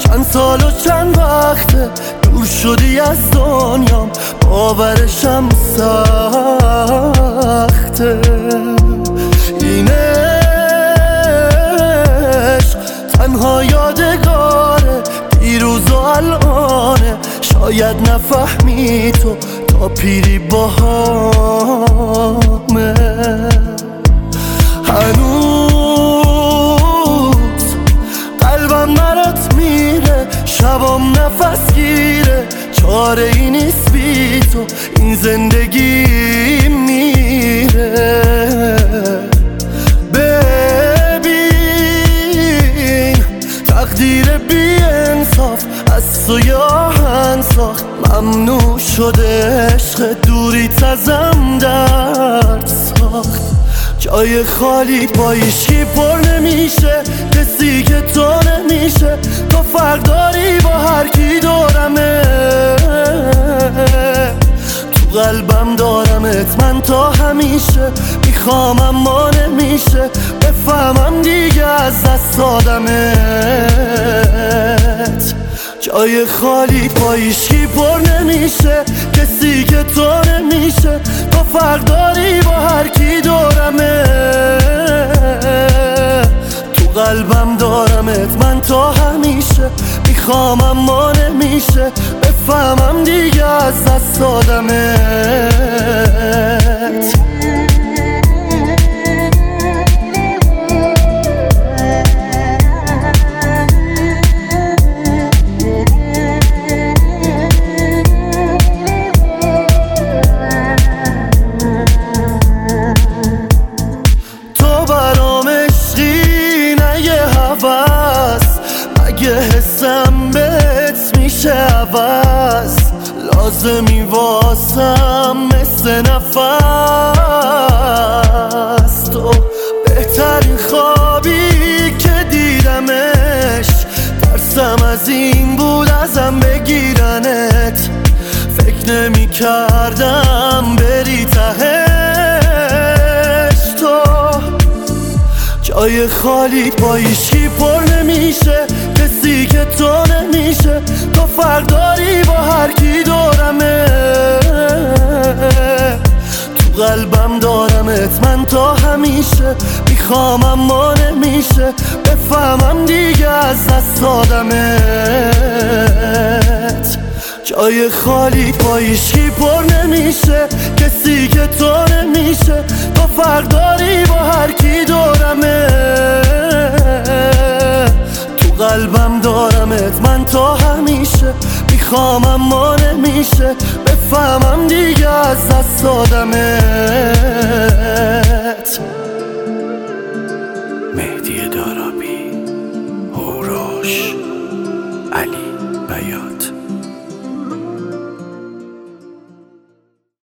چند سال و چند وقته دور شدی از دنیام، باورشم سخته. این عشق تنها یادگاره دیروز و الانه، شاید نفهمی تو تا پیری باهامه. هنوز قلبم برات میره، شبام نفس گیره، چاره ای نیست بی تو این زندگی میره. ببین تقدیر بی انصاف از تو آهن ساخت، ممنوع شده عشق دوریت ازم درد ساخت. جای خالی با هیچکی پر نمیشه، کسی که تو نمیشه. تو فرق داری با هر کی دورمه، تو قلبم دارمت من تا همیشه. میخوام اما نمیشه بفهمم دیگه از دست دادمت. جای خالی با هیچکی پر نمیشه، کسی که تو نمیشه. تو فرق داری با هر کی دورمه، تو قلبم دارمت من تا همیشه. میخوام اما نمیشه بفهمم دیگه از دست دادمت. مگه حسم بهت میشه عوض، لازمی واسم مثل نفس. تو بهترین خوابی که دیدمش، ترسم از این بود ازم بگیرنت. فکر نمی کردم بری تهش. تو جای خالی با هیچکی پر نمیشه، کسی که تو نمیشه. تو فرق داری با هر کی دورمه، تو قلبم دارمت من تا همیشه. میخوام اما نمیشه بفهمم دیگه از دست دادمت. جای خالی با هیچکی پر نمیشه، کسی که تو نمیشه. تو فرق داری با هر کی دورمه، تو قلبم دارمت من تا همیشه. میخوام اما نمیشه بفهمم دیگه از دست دادمت.